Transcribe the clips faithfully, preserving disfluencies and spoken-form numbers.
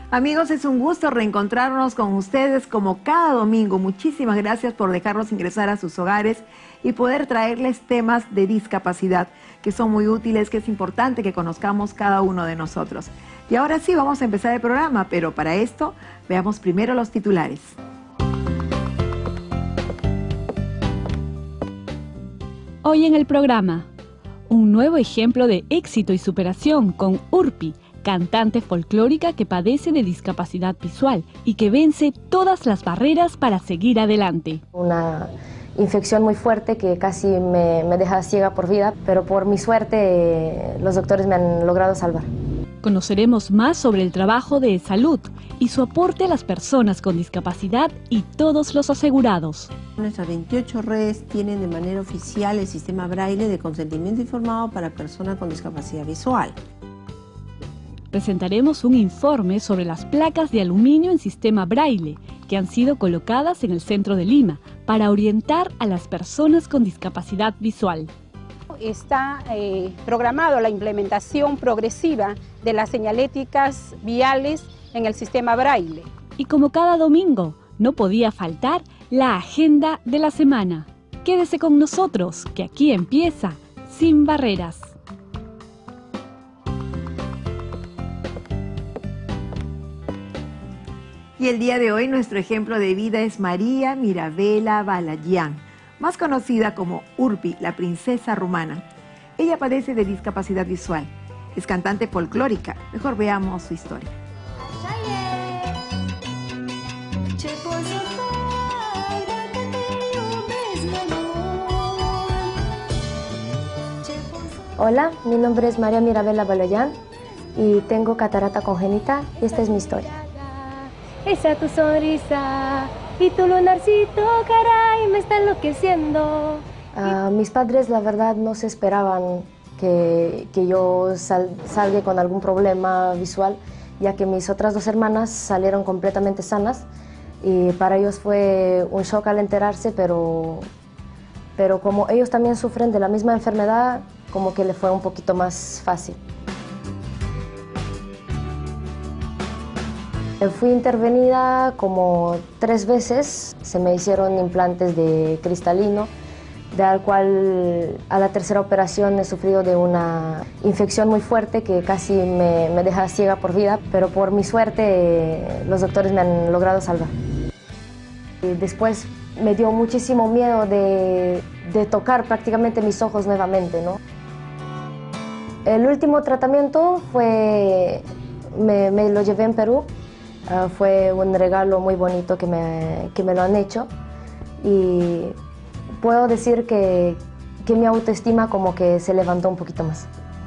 Amigos, es un gusto reencontrarnos con ustedes como cada domingo. Muchísimas gracias por dejarnos ingresar a sus hogares y poder traerles temas de discapacidad que son muy útiles, que es importante que conozcamos cada uno de nosotros. Y ahora sí, vamos a empezar el programa, pero para esto veamos primero los titulares. Hoy en el programa, un nuevo ejemplo de éxito y superación con Urpi, cantante folclórica que padece de discapacidad visual y que vence todas las barreras para seguir adelante. Una infección muy fuerte que casi me, me deja ciega por vida, pero por mi suerte los doctores me han logrado salvar. Conoceremos más sobre el trabajo de salud y su aporte a las personas con discapacidad y todos los asegurados. Nuestras veintiocho redes tienen de manera oficial el sistema Braille de consentimiento informado para personas con discapacidad visual. Presentaremos un informe sobre las placas de aluminio en sistema Braille que han sido colocadas en el centro de Lima para orientar a las personas con discapacidad visual. Está eh, programado la implementación progresiva de las señaléticas viales en el sistema Braille. Y como cada domingo, no podía faltar la agenda de la semana. Quédese con nosotros, que aquí empieza Sin Barreras. Y el día de hoy nuestro ejemplo de vida es María Mirabela Balayan, más conocida como Urpi, la princesa rumana. Ella padece de discapacidad visual. Es cantante folclórica. Mejor veamos su historia. Hola, mi nombre es María Mirabela Balayan y tengo catarata congénita y esta es mi historia. Esa tu sonrisa y tu lunarcito, caray, me está enloqueciendo. Uh, mis padres, la verdad, no se esperaban que, que yo sal, salga con algún problema visual, ya que mis otras dos hermanas salieron completamente sanas y para ellos fue un shock al enterarse, pero, pero como ellos también sufren de la misma enfermedad, como que le fue un poquito más fácil. Fui intervenida como tres veces, se me hicieron implantes de cristalino, del cual a la tercera operación he sufrido de una infección muy fuerte que casi me, me deja ciega por vida, pero por mi suerte los doctores me han logrado salvar. Y después me dio muchísimo miedo de, de tocar prácticamente mis ojos nuevamente, ¿no? El último tratamiento fue, me, me lo llevé en Perú. Uh, fue un regalo muy bonito que me, que me lo han hecho y puedo decir que, que mi autoestima como que se levantó un poquito más.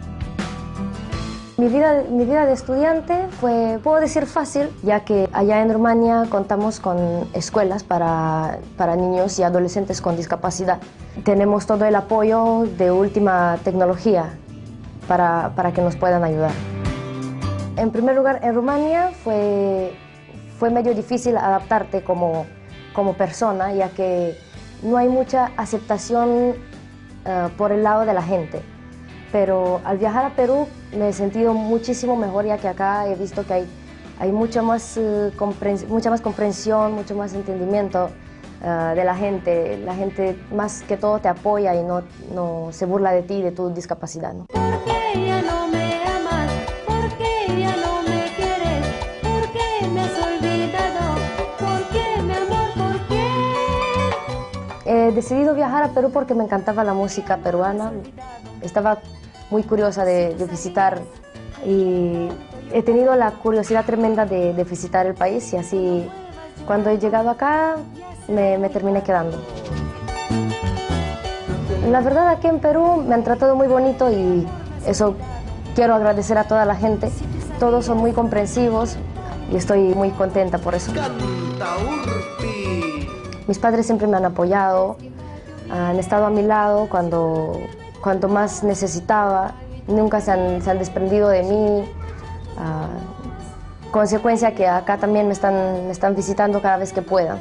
Mi vida, mi vida de estudiante fue, puedo decir, fácil, ya que allá en Rumania contamos con escuelas para, para niños y adolescentes con discapacidad. Tenemos todo el apoyo de última tecnología para, para que nos puedan ayudar. En primer lugar, en Rumania fue, fue medio difícil adaptarte como, como persona, ya que no hay mucha aceptación uh, por el lado de la gente. Pero al viajar a Perú me he sentido muchísimo mejor, ya que acá he visto que hay, hay mucha, más, uh, mucha más comprensión, mucho más entendimiento uh, de la gente. La gente más que todo te apoya y no, no se burla de ti y de tu discapacidad, ¿no? He decidido viajar a Perú porque me encantaba la música peruana, estaba muy curiosa de, de visitar y he tenido la curiosidad tremenda de, de visitar el país y así cuando he llegado acá me, me terminé quedando. La verdad, aquí en Perú me han tratado muy bonito y eso quiero agradecer a toda la gente, todos son muy comprensivos y estoy muy contenta por eso. Mis padres siempre me han apoyado, han estado a mi lado cuando, cuando más necesitaba, nunca se han, se han desprendido de mí. Uh, consecuencia que acá también me están, me están visitando cada vez que puedan.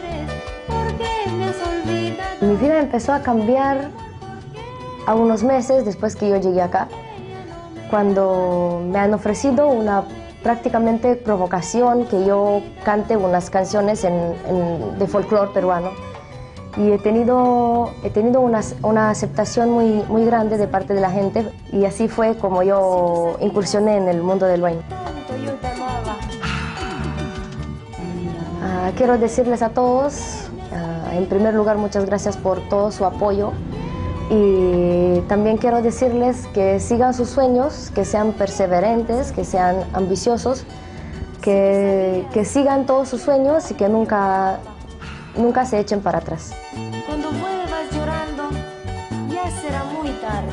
Mi vida empezó a cambiar a unos meses después que yo llegué acá, cuando me han ofrecido una prácticamente provocación que yo cante unas canciones en, en, de folclore peruano. Y he tenido, he tenido una, una aceptación muy, muy grande de parte de la gente, y así fue como yo incursioné en el mundo del baile. Uh, quiero decirles a todos, uh, en primer lugar, muchas gracias por todo su apoyo, y también quiero decirles que sigan sus sueños, que sean perseverantes, que sean ambiciosos, que, que sigan todos sus sueños y que nunca, nunca se echen para atrás. Cuando vuelvas llorando, ya será muy tarde.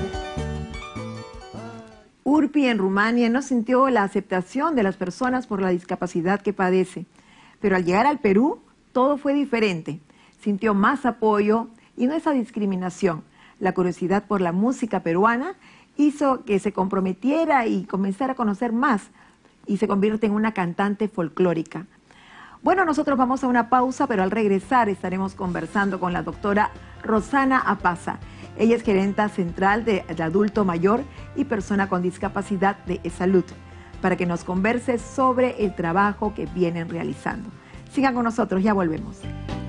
Urpi en Rumania no sintió la aceptación de las personas por la discapacidad que padece, pero al llegar al Perú todo fue diferente. Sintió más apoyo y no esa discriminación. La curiosidad por la música peruana hizo que se comprometiera y comenzara a conocer más, y se convierte en una cantante folclórica. Bueno, nosotros vamos a una pausa, pero al regresar estaremos conversando con la doctora Rosana Apaza. Ella es gerenta central de, de adulto mayor y persona con discapacidad de eSalud, para que nos converse sobre el trabajo que vienen realizando. Sigan con nosotros, ya volvemos.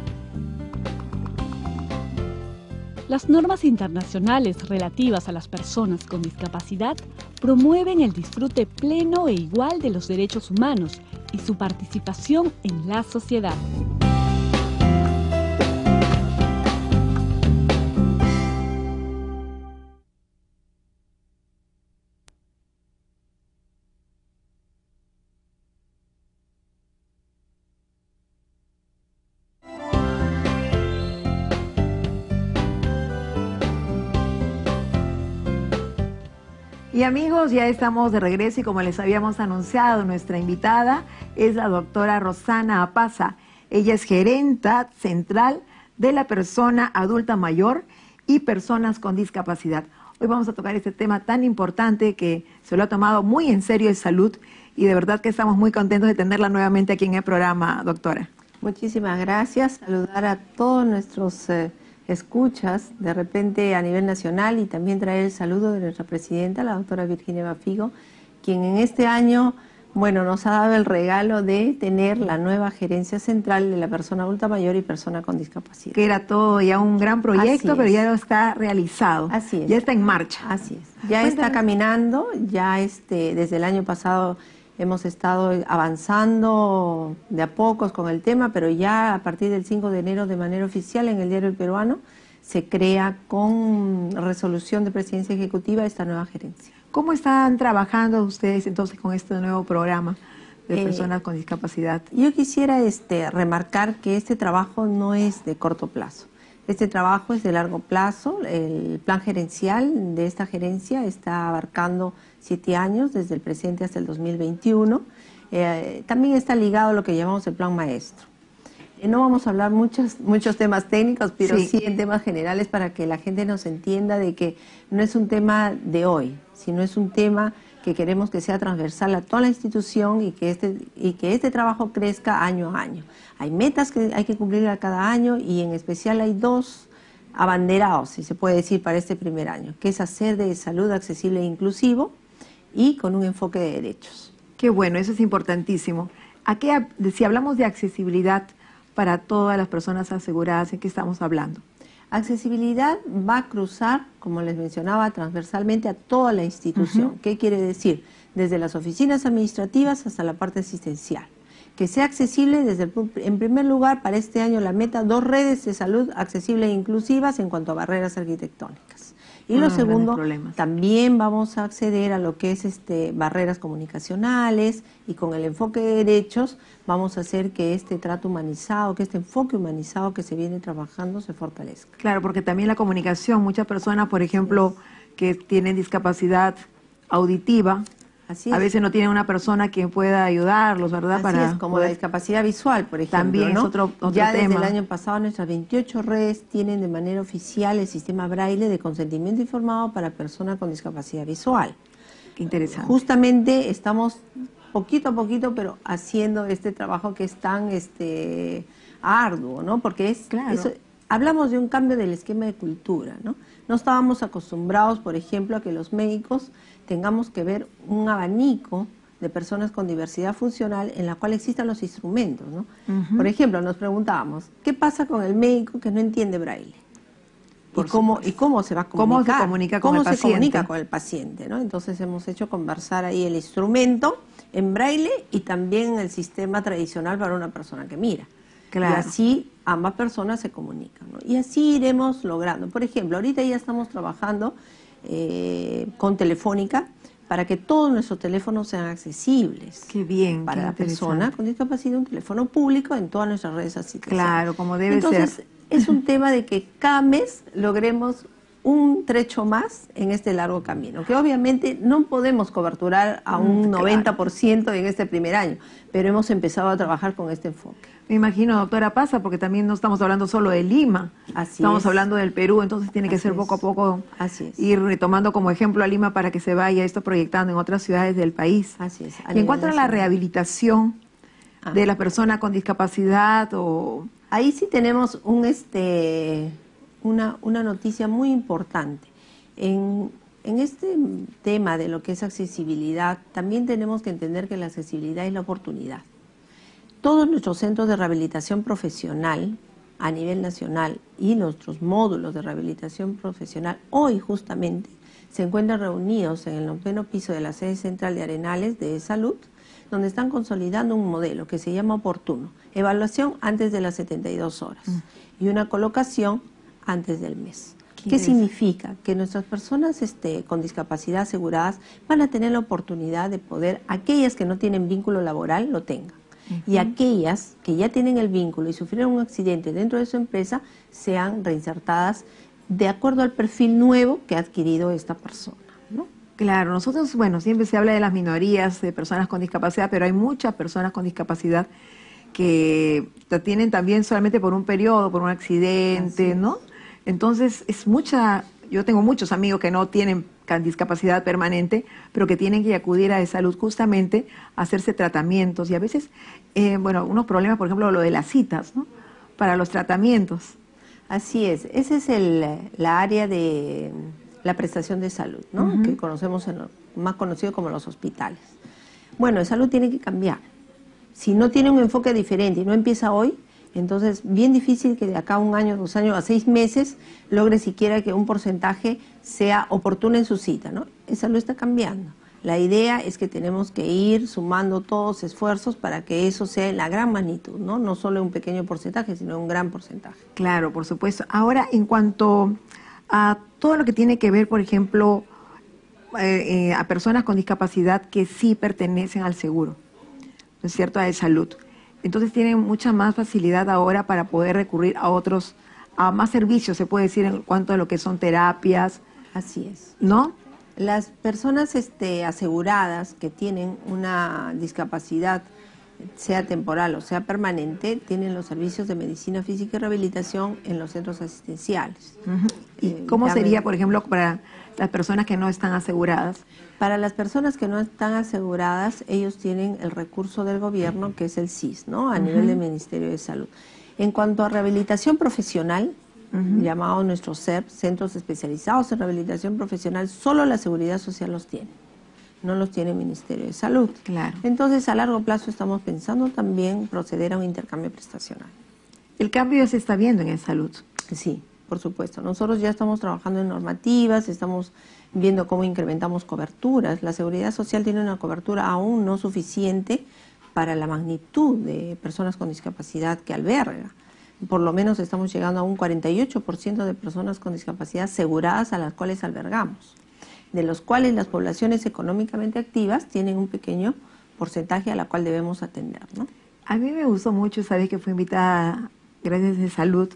Las normas internacionales relativas a las personas con discapacidad promueven el disfrute pleno e igual de los derechos humanos y su participación en la sociedad. Y amigos, ya estamos de regreso y como les habíamos anunciado, nuestra invitada es la doctora Rosana Apaza. Ella es gerenta central de la persona adulta mayor y personas con discapacidad. Hoy vamos a tocar este tema tan importante que se lo ha tomado muy en serio eSalud, y de verdad que estamos muy contentos de tenerla nuevamente aquí en el programa, doctora. Muchísimas gracias. Saludar a todos nuestros eh, escuchas, de repente a nivel nacional, y también traer el saludo de nuestra presidenta, la doctora Virginia Bafigo, quien en este año, bueno, nos ha dado el regalo de tener la nueva gerencia central de la persona adulta mayor y persona con discapacidad. Que era todo ya un gran proyecto, pero ya está realizado. Así es. Ya está en marcha. Así es. Ya Cuéntame. Está caminando, ya este, desde el año pasado hemos estado avanzando de a pocos con el tema, pero ya a partir del cinco de enero de manera oficial en el Diario El Peruano se crea con resolución de presidencia ejecutiva esta nueva gerencia. ¿Cómo están trabajando ustedes entonces con este nuevo programa de Eh, personas con discapacidad? Yo quisiera este, remarcar que este trabajo no es de corto plazo. Este trabajo es de largo plazo. El plan gerencial de esta gerencia está abarcando siete años, desde el presente hasta el dos mil veintiuno. Eh, también está ligado a lo que llamamos el plan maestro. Eh, no vamos a hablar muchos, muchos temas técnicos, pero sí. sí en temas generales para que la gente nos entienda de que no es un tema de hoy, sino es un tema que queremos que sea transversal a toda la institución y que este, y que este trabajo crezca año a año. Hay metas que hay que cumplir a cada año, y en especial hay dos abanderados, si se puede decir, para este primer año, que es hacer de salud accesible e inclusivo y con un enfoque de derechos. Qué bueno, eso es importantísimo. ¿A qué, si hablamos de accesibilidad para todas las personas aseguradas, ¿en qué estamos hablando? Accesibilidad va a cruzar, como les mencionaba, transversalmente a toda la institución. Uh-huh. ¿Qué quiere decir? Desde las oficinas administrativas hasta la parte asistencial. Que sea accesible desde el, en primer lugar, para este año la meta, dos redes de salud accesibles e inclusivas en cuanto a barreras arquitectónicas. Y no, lo segundo, también vamos a acceder a lo que es este, barreras comunicacionales, y con el enfoque de derechos vamos a hacer que este trato humanizado, que este enfoque humanizado que se viene trabajando se fortalezca. Claro, porque también la comunicación, muchas personas, por ejemplo, que tienen discapacidad auditiva, Así a veces no tienen una persona que pueda ayudarlos, ¿verdad? Así Para es, como poder... la discapacidad visual, por ejemplo. También ¿no? es otro, otro ya tema. Desde el año pasado nuestras veintiocho redes tienen de manera oficial el sistema braille de consentimiento informado para personas con discapacidad visual. Qué interesante. Justamente estamos poquito a poquito, pero haciendo este trabajo que es tan este, arduo, ¿no? Porque es, claro. eso, hablamos de un cambio del esquema de cultura, ¿no? No estábamos acostumbrados, por ejemplo, a que los médicos tengamos que ver un abanico de personas con diversidad funcional en la cual existan los instrumentos, ¿no? Ujú. Por ejemplo, nos preguntábamos, ¿qué pasa con el médico que no entiende braille? Por ¿Y cómo, supuesto. ¿Y cómo se va a ¿Cómo se comunicar? comunica con ¿Cómo el se paciente? comunica con el paciente, ¿no? Entonces hemos hecho conversar ahí el instrumento en braille y también el sistema tradicional para una persona que mira. Claro. Y así ambas personas se comunican, ¿no? Y así iremos logrando. Por ejemplo, ahorita ya estamos trabajando eh, con Telefónica para que todos nuestros teléfonos sean accesibles. Qué bien, Para qué la persona interesante. con discapacidad, un teléfono público en todas nuestras redes asistenciales. Claro, como debe Entonces, ser. es un tema de que cada mes logremos un trecho más en este largo camino, que obviamente no podemos coberturar a un Mm, claro. noventa por ciento en este primer año, pero hemos empezado a trabajar con este enfoque. Me imagino, doctora, pasa, porque también no estamos hablando solo de Lima, Así estamos es. hablando del Perú, entonces tiene que Así ser es. poco a poco Así es. ir retomando como ejemplo a Lima para que se vaya esto proyectando en otras ciudades del país. Así es, a Y en nivel cuanto a la nacional. rehabilitación Ah. de la persona con discapacidad o... Ahí sí tenemos un este una, una noticia muy importante. En, en este tema de lo que es accesibilidad, también tenemos que entender que la accesibilidad es la oportunidad. Todos nuestros centros de rehabilitación profesional a nivel nacional y nuestros módulos de rehabilitación profesional hoy justamente se encuentran reunidos en el noveno piso de la sede central de Arenales de Salud, donde están consolidando un modelo que se llama Oportuno, evaluación antes de las setenta y dos horas y una colocación antes del mes. Qué ¿Qué interesante. significa? Que nuestras personas este, con discapacidad aseguradas van a tener la oportunidad de poder, aquellas que no tienen vínculo laboral, lo tengan. Y aquellas que ya tienen el vínculo y sufrieron un accidente dentro de su empresa, sean reinsertadas de acuerdo al perfil nuevo que ha adquirido esta persona, ¿no? Claro, nosotros, bueno, siempre se habla de las minorías, de personas con discapacidad, pero hay muchas personas con discapacidad que la tienen también solamente por un periodo, por un accidente, ¿no? Entonces, es mucha, yo tengo muchos amigos que no tienen can- discapacidad permanente, pero que tienen que acudir a de salud justamente a hacerse tratamientos y a veces, eh, bueno, unos problemas, por ejemplo, lo de las citas, ¿no? Para los tratamientos. Así es, esa es el, la área de la prestación de salud, ¿no? Ujú. Que conocemos, en lo, más conocido como los hospitales. Bueno, el salud tiene que cambiar. Si no tiene un enfoque diferente y no empieza hoy, entonces bien difícil que de acá a un año, dos años, a seis meses logre siquiera que un porcentaje sea oportuno en su cita, ¿no? El salud está cambiando. La idea es que tenemos que ir sumando todos esfuerzos para que eso sea en la gran magnitud, ¿no? No solo un pequeño porcentaje, sino un gran porcentaje. Claro, por supuesto. Ahora, en cuanto a todo lo que tiene que ver, por ejemplo, eh, eh, a personas con discapacidad que sí pertenecen al seguro, ¿no es cierto?, a de salud. Entonces tienen mucha más facilidad ahora para poder recurrir a otros, a más servicios, se puede decir, en cuanto a lo que son terapias, Así es. ¿no? Las personas este, aseguradas que tienen una discapacidad, sea temporal o sea permanente, tienen los servicios de medicina física y rehabilitación en los centros asistenciales. Ujú. ¿Y Eh, cómo dame- sería, por ejemplo, para las personas que no están aseguradas? Para las personas que no están aseguradas, ellos tienen el recurso del gobierno, que es el C I S, ¿no? A nivel del Ministerio de Salud. En cuanto a rehabilitación profesional, llamado nuestros C E P, Centros Especializados en Rehabilitación Profesional, solo la Seguridad Social los tiene, no los tiene el Ministerio de Salud. Claro. Entonces, a largo plazo estamos pensando también proceder a un intercambio prestacional. El cambio ya se está viendo en el salud. Sí, por supuesto. Nosotros ya estamos trabajando en normativas, estamos viendo cómo incrementamos coberturas. La Seguridad Social tiene una cobertura aún no suficiente para la magnitud de personas con discapacidad que alberga. Por lo menos estamos llegando a un cuarenta y ocho por ciento de personas con discapacidad aseguradas a las cuales albergamos, de los cuales las poblaciones económicamente activas tienen un pequeño porcentaje a la cual debemos atender, ¿no? A mí me gustó mucho, sabes que fui invitada gracias de salud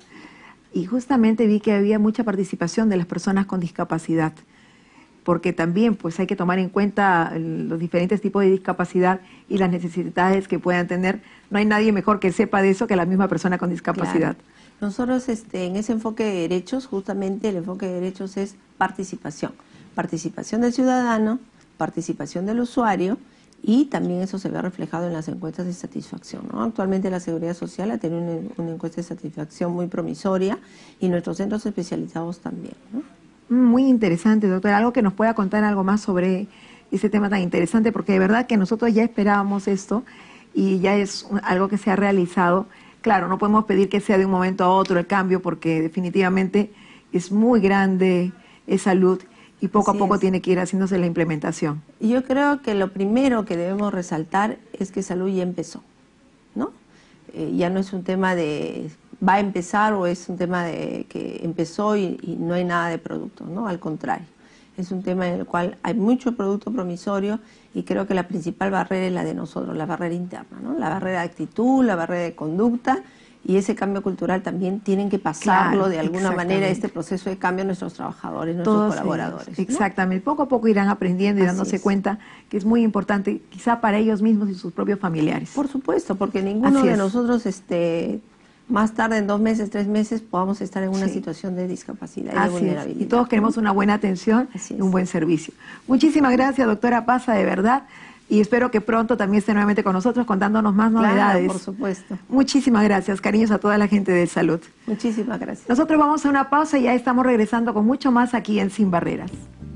y justamente vi que había mucha participación de las personas con discapacidad, porque también pues hay que tomar en cuenta los diferentes tipos de discapacidad y las necesidades que puedan tener. No hay nadie mejor que sepa de eso que la misma persona con discapacidad. Claro. Nosotros este, en ese enfoque de derechos, justamente el enfoque de derechos es participación. Participación del ciudadano, participación del usuario y también eso se ve reflejado en las encuestas de satisfacción, ¿no? Actualmente la Seguridad Social ha tenido una, una encuesta de satisfacción muy promisoria y nuestros centros especializados también, ¿no? Muy interesante, doctora. Algo que nos pueda contar algo más sobre ese tema tan interesante, porque de verdad que nosotros ya esperábamos esto y ya es un, algo que se ha realizado. Claro, no podemos pedir que sea de un momento a otro el cambio, porque definitivamente es muy grande esa salud y poco Así a poco es. tiene que ir haciéndose la implementación. Y yo creo que lo primero que debemos resaltar es que salud ya empezó, ¿no? Eh, ya no es un tema de va a empezar o es un tema de que empezó y, y no hay nada de producto, ¿no? Al contrario, es un tema en el cual hay mucho producto promisorio y creo que la principal barrera es la de nosotros, la barrera interna, ¿no? La barrera de actitud, la barrera de conducta, y ese cambio cultural también tienen que pasarlo Claro, de alguna manera, exactamente. este proceso de cambio, nuestros trabajadores, nuestros Todos colaboradores, ellos, ¿no? exactamente. Poco a poco irán aprendiendo y Así dándose es. cuenta que es muy importante, quizá para ellos mismos y sus propios familiares. Por supuesto, porque ninguno Así de es. nosotros, este, más tarde, en dos meses, tres meses, podamos estar en una Sí. situación de discapacidad y de Así es. vulnerabilidad. Y todos queremos una buena atención Así y es. un buen servicio. Muchísimas gracias, doctora Paza, de verdad. Y espero que pronto también esté nuevamente con nosotros contándonos más Claro, novedades. por supuesto. Muchísimas gracias, cariños a toda la gente de salud. Muchísimas gracias. Nosotros vamos a una pausa y ya estamos regresando con mucho más aquí en Sin Barreras.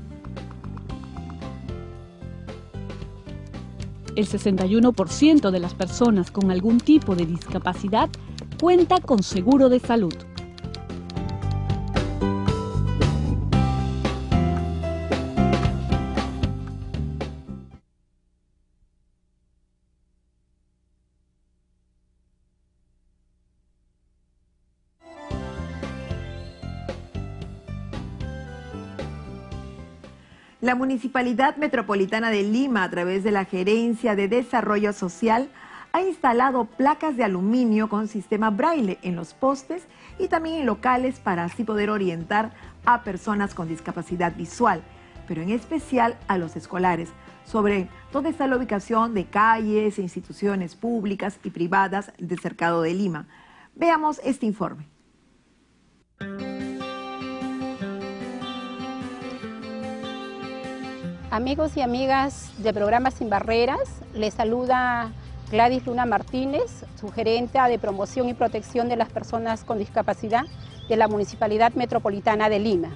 El sesenta y uno por ciento de las personas con algún tipo de discapacidad cuenta con seguro de salud. La Municipalidad Metropolitana de Lima, a través de la Gerencia de Desarrollo Social, ha instalado placas de aluminio con sistema braille en los postes y también en locales para así poder orientar a personas con discapacidad visual, pero en especial a los escolares, sobre dónde está la ubicación de calles e instituciones públicas y privadas del Cercado de Lima. Veamos este informe. Amigos y amigas de Programa Sin Barreras, les saluda Gladys Luna Martínez, su gerente de promoción y protección de las personas con discapacidad de la Municipalidad Metropolitana de Lima.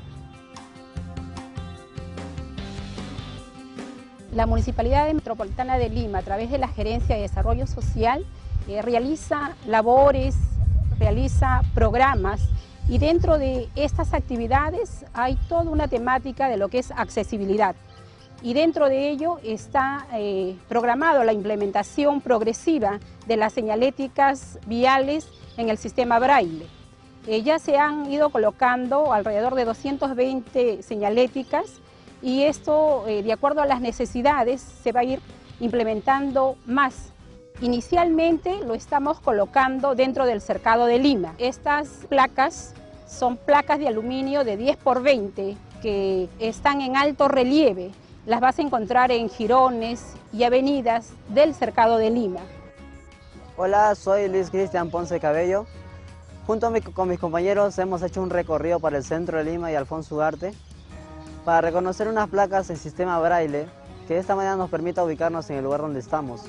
La Municipalidad Metropolitana de Lima, a través de la Gerencia de Desarrollo Social, eh, realiza labores, realiza programas, y dentro de estas actividades hay toda una temática de lo que es accesibilidad. Y dentro de ello está eh, programado la implementación progresiva de las señaléticas viales en el sistema braille. Eh, ya se han ido colocando alrededor de doscientas veinte señaléticas y esto, eh, de acuerdo a las necesidades, se va a ir implementando más. Inicialmente lo estamos colocando dentro del Cercado de Lima. Estas placas son placas de aluminio de diez por veinte que están en alto relieve. Las vas a encontrar en jirones y avenidas del Cercado de Lima. Hola, soy Luis Cristian Ponce Cabello. Junto a mi, con mis compañeros hemos hecho un recorrido para el centro de Lima y Alfonso Ugarte para reconocer unas placas en sistema braille que de esta manera nos permita ubicarnos en el lugar donde estamos.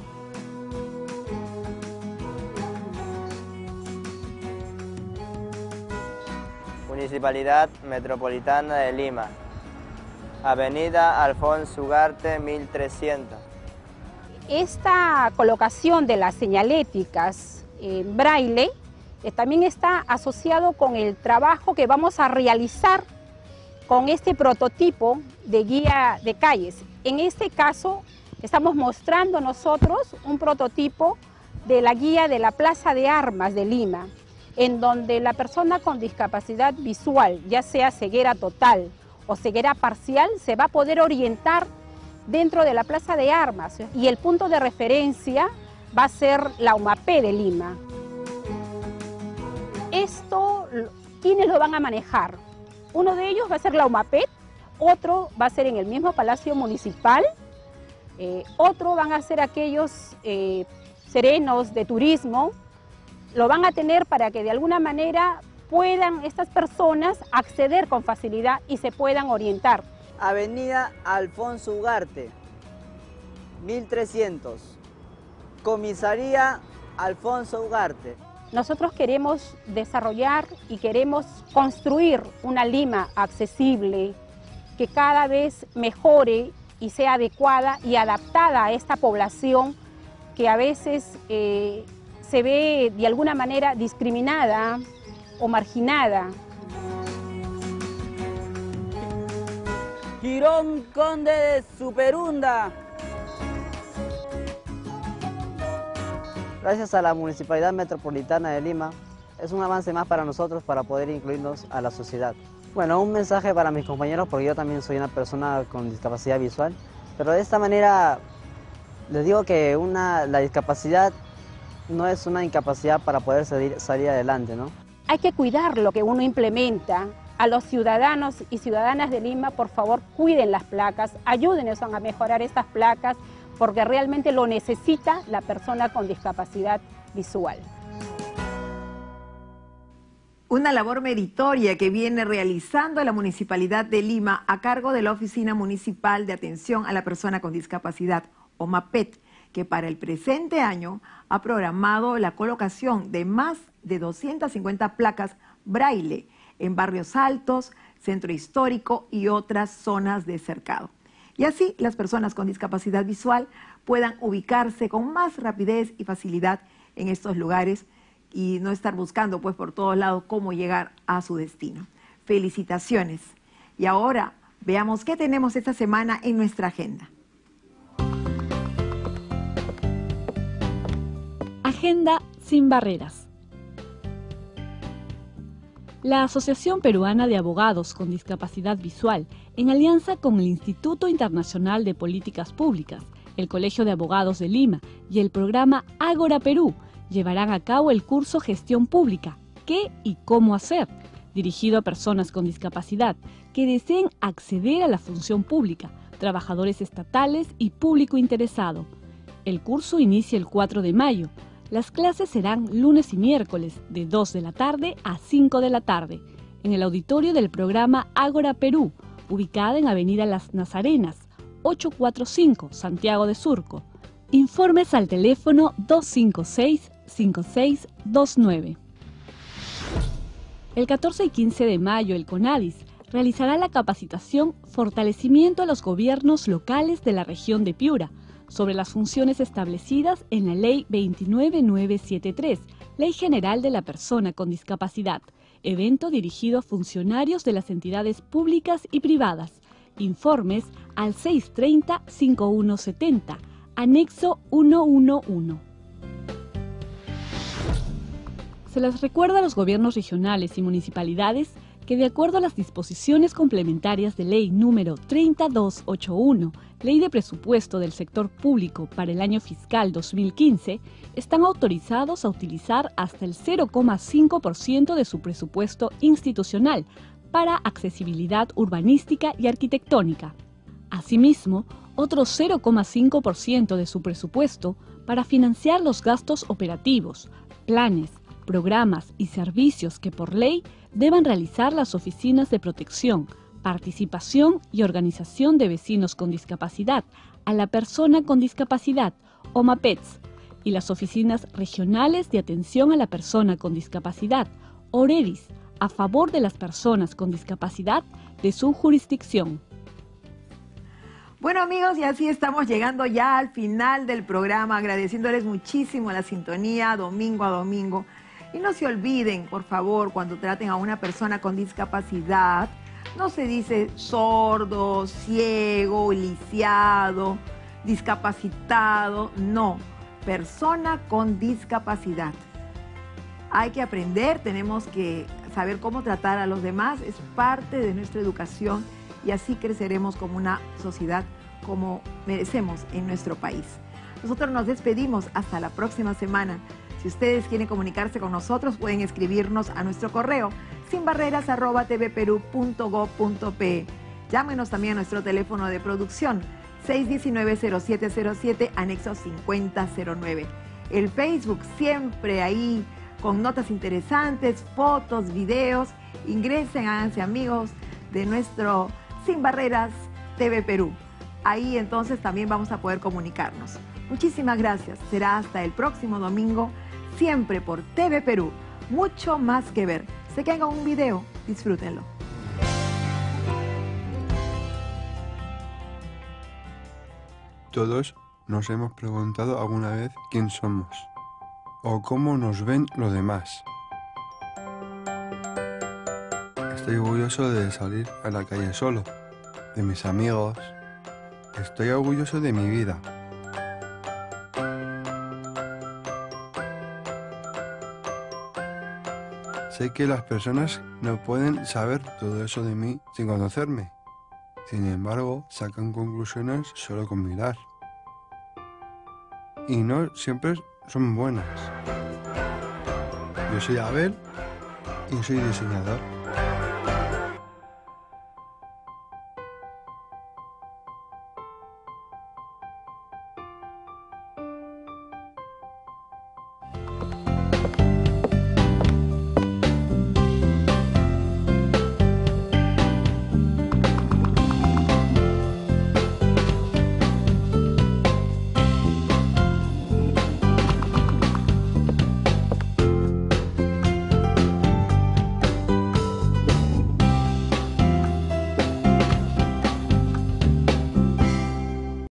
Municipalidad Metropolitana de Lima, Avenida Alfonso Ugarte mil trescientos. Esta colocación de las señaléticas en braille eh, también está asociado con el trabajo que vamos a realizar con este prototipo de guía de calles. En este caso estamos mostrando nosotros un prototipo de la guía de la Plaza de Armas de Lima, en donde la persona con discapacidad visual, ya sea ceguera total o ceguera parcial, se va a poder orientar dentro de la Plaza de Armas, y el punto de referencia va a ser la U M A P de Lima. Esto, ¿quiénes lo van a manejar? Uno de ellos va a ser la U M A P, otro va a ser en el mismo Palacio Municipal, eh, otro van a ser aquellos eh, serenos de turismo. Lo van a tener para que de alguna manera puedan estas personas acceder con facilidad y se puedan orientar. Avenida Alfonso Ugarte, mil trescientos. Comisaría Alfonso Ugarte. Nosotros queremos desarrollar y queremos construir una Lima accesible que cada vez mejore y sea adecuada y adaptada a esta población que a veces eh, se ve de alguna manera discriminada o marginada. Girón Conde de Superunda. Gracias a la Municipalidad Metropolitana de Lima, es un avance más para nosotros para poder incluirnos a la sociedad. Bueno, un mensaje para mis compañeros, porque yo también soy una persona con discapacidad visual, pero de esta manera les digo que una, la discapacidad no es una incapacidad para poder salir, salir adelante, ¿no? Hay que cuidar lo que uno implementa. A los ciudadanos y ciudadanas de Lima, por favor, cuiden las placas, ayúdenos a mejorar estas placas, porque realmente lo necesita la persona con discapacidad visual. Una labor meritoria que viene realizando la Municipalidad de Lima a cargo de la Oficina Municipal de Atención a la Persona con Discapacidad, OMAPET, que para el presente año ha programado la colocación de más de doscientas cincuenta placas braille en barrios altos, centro histórico y otras zonas de cercado. Y así las personas con discapacidad visual puedan ubicarse con más rapidez y facilidad en estos lugares y no estar buscando pues por todos lados cómo llegar a su destino. Felicitaciones. Y ahora veamos qué tenemos esta semana en nuestra agenda. Agenda sin barreras. La Asociación Peruana de Abogados con Discapacidad Visual, en alianza con el Instituto Internacional de Políticas Públicas, el Colegio de Abogados de Lima y el programa Ágora Perú, llevarán a cabo el curso Gestión Pública, ¿Qué y cómo hacer?, dirigido a personas con discapacidad que deseen acceder a la función pública, trabajadores estatales y público interesado. El curso inicia el cuatro de mayo. Las clases serán lunes y miércoles de dos de la tarde a cinco de la tarde en el auditorio del programa Ágora Perú, ubicada en Avenida Las Nazarenas, ochocientos cuarenta y cinco, Santiago de Surco. Informes al teléfono dos cinco seis, cinco seis dos nueve. El catorce y quince de mayo el CONADIS realizará la capacitación Fortalecimiento a los gobiernos locales de la región de Piura, sobre las funciones establecidas en la Ley veintinueve mil novecientos setenta y tres, Ley General de la Persona con Discapacidad, evento dirigido a funcionarios de las entidades públicas y privadas. Informes al seiscientos treinta, cincuenta y uno setenta, anexo ciento once. Se les recuerda a los gobiernos regionales y municipalidades que de acuerdo a las disposiciones complementarias de Ley número treinta mil doscientos ochenta y uno, Ley de Presupuesto del Sector Público para el año fiscal dos mil quince, están autorizados a utilizar hasta el cero coma cinco por ciento de su presupuesto institucional para accesibilidad urbanística y arquitectónica. Asimismo, otro cero coma cinco por ciento de su presupuesto para financiar los gastos operativos, planes, programas y servicios que por ley deban realizar las oficinas de protección, participación y organización de vecinos con discapacidad a la persona con discapacidad, OMAPETS, y las oficinas regionales de atención a la persona con discapacidad, OREDIS, a favor de las personas con discapacidad de su jurisdicción. Bueno amigos, y así estamos llegando ya al final del programa, agradeciéndoles muchísimo la sintonía domingo a domingo. Y no se olviden, por favor, cuando traten a una persona con discapacidad, no se dice sordo, ciego, lisiado, discapacitado, no, persona con discapacidad. Hay que aprender, tenemos que saber cómo tratar a los demás, es parte de nuestra educación y así creceremos como una sociedad como merecemos en nuestro país. Nosotros nos despedimos hasta la próxima semana. Si ustedes quieren comunicarse con nosotros, pueden escribirnos a nuestro correo sinbarreras arroba tvperú punto gob punto pe. Llámenos también a nuestro teléfono de producción seis uno nueve, cero siete cero siete, anexo cincuenta cero nueve. El Facebook siempre ahí con notas interesantes, fotos, videos. Ingresen, háganse amigos de nuestro Sin Barreras T V Perú. Ahí entonces también vamos a poder comunicarnos. Muchísimas gracias. Será hasta el próximo domingo, siempre por T V Perú. Mucho más que ver. Se quedan con un video. Disfrútenlo. Todos nos hemos preguntado alguna vez quién somos o cómo nos ven los demás. Estoy orgulloso de salir a la calle solo, de mis amigos. Estoy orgulloso de mi vida. Sé que las personas no pueden saber todo eso de mí sin conocerme. Sin embargo, sacan conclusiones solo con mirar. Y no siempre son buenas. Yo soy Abel y soy diseñador.